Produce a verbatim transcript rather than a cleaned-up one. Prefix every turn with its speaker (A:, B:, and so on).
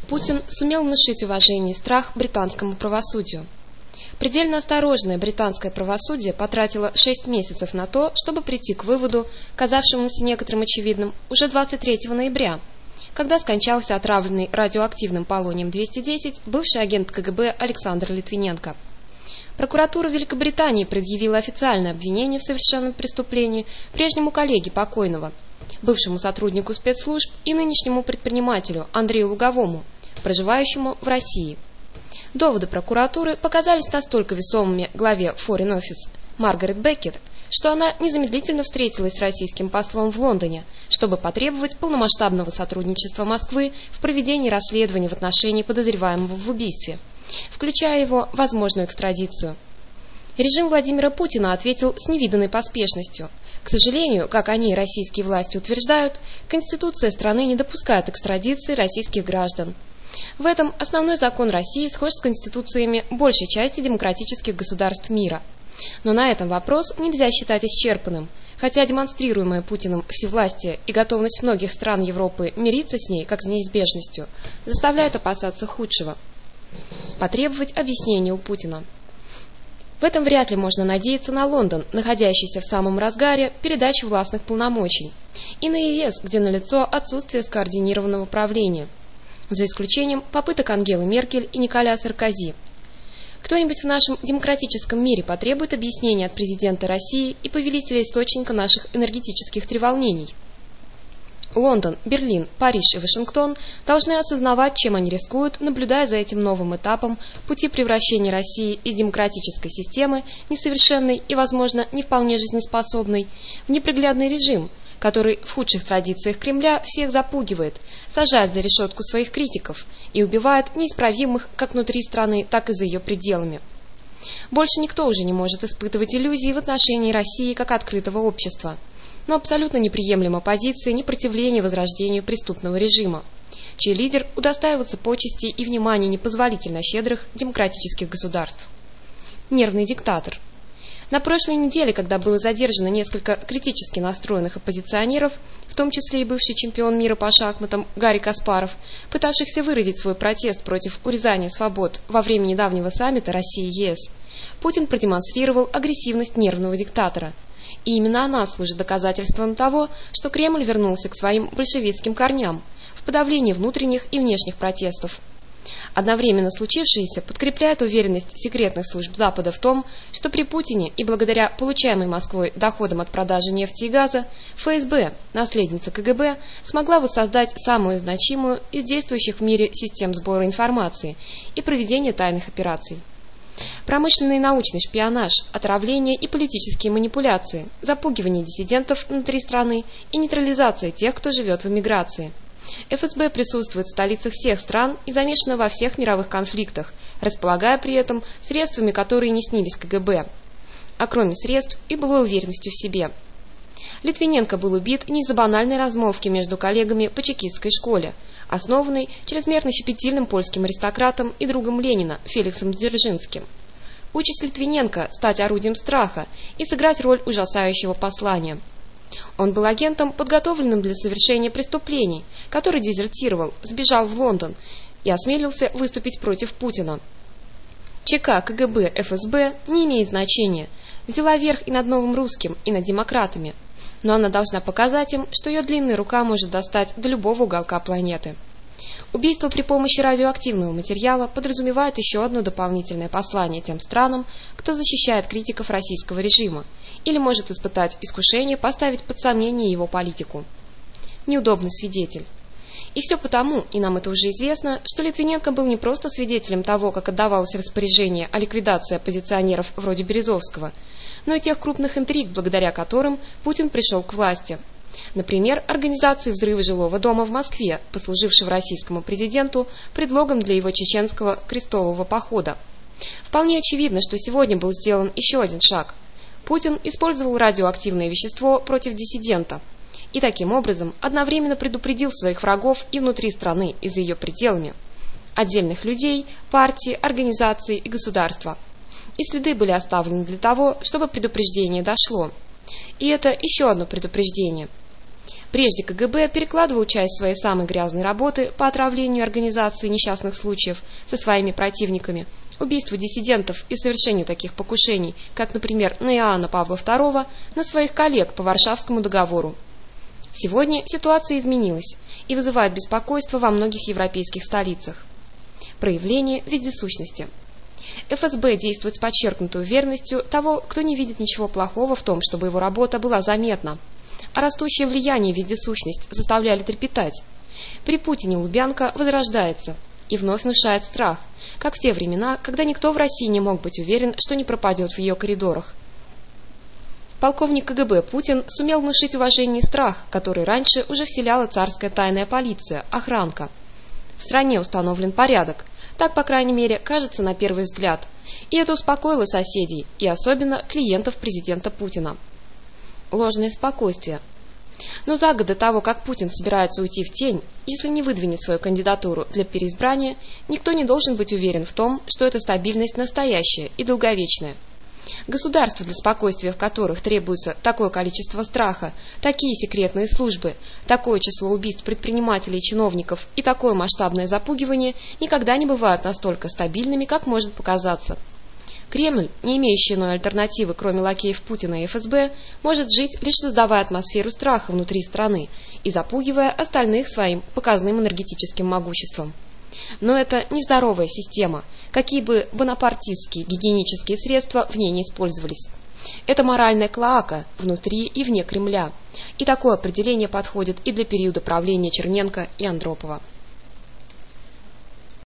A: Путин сумел внушить уважение и страх британскому правосудию. Предельно осторожное британское правосудие потратило шесть месяцев на то, чтобы прийти к выводу, казавшемуся некоторым очевидным, уже двадцать третьего ноября, когда скончался отравленный радиоактивным полонием двести десять бывший агент ка гэ бэ Александр Литвиненко. Прокуратура Великобритании предъявила официальное обвинение в совершенном преступлении прежнему коллеге покойного, бывшему сотруднику спецслужб и нынешнему предпринимателю Андрею Луговому, проживающему в России. Доводы прокуратуры показались настолько весомыми главе Foreign Office Маргарет Беккет, что она незамедлительно встретилась с российским послом в Лондоне, чтобы потребовать полномасштабного сотрудничества Москвы в проведении расследования в отношении подозреваемого в убийстве, включая его возможную экстрадицию. Режим Владимира Путина ответил с невиданной поспешностью. К сожалению, как они, российские власти, утверждают, Конституция страны не допускает экстрадиции российских граждан. В этом основной закон России схож с конституциями большей части демократических государств мира. Но на этом вопрос нельзя считать исчерпанным, хотя демонстрируемое Путиным всевластие и готовность многих стран Европы мириться с ней как с неизбежностью заставляет опасаться худшего. Потребовать объяснения у Путина. В этом вряд ли можно надеяться на Лондон, находящийся в самом разгаре передачи властных полномочий, и на е эс, где налицо отсутствие скоординированного правления, за исключением попыток Ангелы Меркель и Николя Саркози. Кто-нибудь в нашем демократическом мире потребует объяснения от президента России и повелителя источника наших энергетических треволнений? Лондон, Берлин, Париж и Вашингтон должны осознавать, чем они рискуют, наблюдая за этим новым этапом пути превращения России из демократической системы, несовершенной и, возможно, не вполне жизнеспособной, в неприглядный режим, который в худших традициях Кремля всех запугивает, сажает за решетку своих критиков и убивает неисправимых как внутри страны, так и за ее пределами. Больше никто уже не может испытывать иллюзий в отношении России как открытого общества, но абсолютно неприемлема позиция непротивления возрождению преступного режима, чей лидер удостаивается почестей и внимания непозволительно щедрых демократических государств. Нервный диктатор. На прошлой неделе, когда было задержано несколько критически настроенных оппозиционеров, в том числе и бывший чемпион мира по шахматам Гарри Каспаров, пытавшихся выразить свой протест против урезания свобод во время недавнего саммита России-е эс, Путин продемонстрировал агрессивность нервного диктатора. И именно она служит доказательством того, что Кремль вернулся к своим большевистским корням в подавлении внутренних и внешних протестов. Одновременно случившееся подкрепляет уверенность секретных служб Запада в том, что при Путине и благодаря получаемой Москвой доходам от продажи нефти и газа эф эс бэ, наследница ка гэ бэ, смогла воссоздать самую значимую из действующих в мире систем сбора информации и проведения тайных операций. Промышленный и научный шпионаж, отравление и политические манипуляции, запугивание диссидентов внутри страны и нейтрализация тех, кто живет в эмиграции. эф эс бэ присутствует в столицах всех стран и замешана во всех мировых конфликтах, располагая при этом средствами, которые не снились ка гэ бэ, а кроме средств и былой уверенностью в себе. Литвиненко был убит не из-за банальной размолвки между коллегами по чекистской школе, основанной чрезмерно щепетильным польским аристократом и другом Ленина Феликсом Дзержинским. Участь Литвиненко стать орудием страха и сыграть роль ужасающего послания. Он был агентом, подготовленным для совершения преступлений, который дезертировал, сбежал в Лондон и осмелился выступить против Путина. ЧК, ка гэ бэ, эф эс бэ не имеет значения, взяла верх и над новым русским, и над демократами, но она должна показать им, что ее длинная рука может достать до любого уголка планеты. Убийство при помощи радиоактивного материала подразумевает еще одно дополнительное послание тем странам, кто защищает критиков российского режима, или может испытать искушение поставить под сомнение его политику. Неудобный свидетель. И все потому, и нам это уже известно, что Литвиненко был не просто свидетелем того, как отдавалось распоряжение о ликвидации оппозиционеров вроде Березовского, но и тех крупных интриг, благодаря которым Путин пришел к власти. Например, организации взрыва жилого дома в Москве, послужившего российскому президенту предлогом для его чеченского крестового похода. Вполне очевидно, что сегодня был сделан еще один шаг. Путин использовал радиоактивное вещество против диссидента и таким образом одновременно предупредил своих врагов и внутри страны, и за ее пределами, отдельных людей, партии, организаций и государства. И следы были оставлены для того, чтобы предупреждение дошло. И это еще одно предупреждение. Прежде КГБ перекладывал часть своей самой грязной работы по отравлению организации несчастных случаев со своими противниками, убийству диссидентов и совершению таких покушений, как, например, на Иоанна Павла второго, на своих коллег по Варшавскому договору. Сегодня ситуация изменилась и вызывает беспокойство во многих европейских столицах. Проявление вездесущности. эф эс бэ действует с подчеркнутой уверенностью того, кто не видит ничего плохого в том, чтобы его работа была заметна. А растущее влияние и вездесущность заставляли трепетать. При Путине Лубянка возрождается и вновь внушает страх, как в те времена, когда никто в России не мог быть уверен, что не пропадет в ее коридорах. Полковник КГБ Путин сумел внушить уважение и страх, который раньше уже вселяла царская тайная полиция, охранка. В стране установлен порядок, так, по крайней мере, кажется на первый взгляд, и это успокоило соседей, и особенно клиентов президента Путина. Ложное спокойствие. Но за год до того, как Путин собирается уйти в тень, если не выдвинет свою кандидатуру для переизбрания, никто не должен быть уверен в том, что эта стабильность настоящая и долговечная. Государства, для спокойствия в которых требуется такое количество страха, такие секретные службы, такое число убийств предпринимателей и чиновников и такое масштабное запугивание, никогда не бывают настолько стабильными, как может показаться. Кремль, не имеющий иной альтернативы, кроме лакеев Путина и эф эс бэ, может жить, лишь создавая атмосферу страха внутри страны и запугивая остальных своим показным энергетическим могуществом. Но это нездоровая система, какие бы бонапартистские гигиенические средства в ней не использовались. Это моральная клоака внутри и вне Кремля, и такое определение подходит и для периода правления Черненко и Андропова.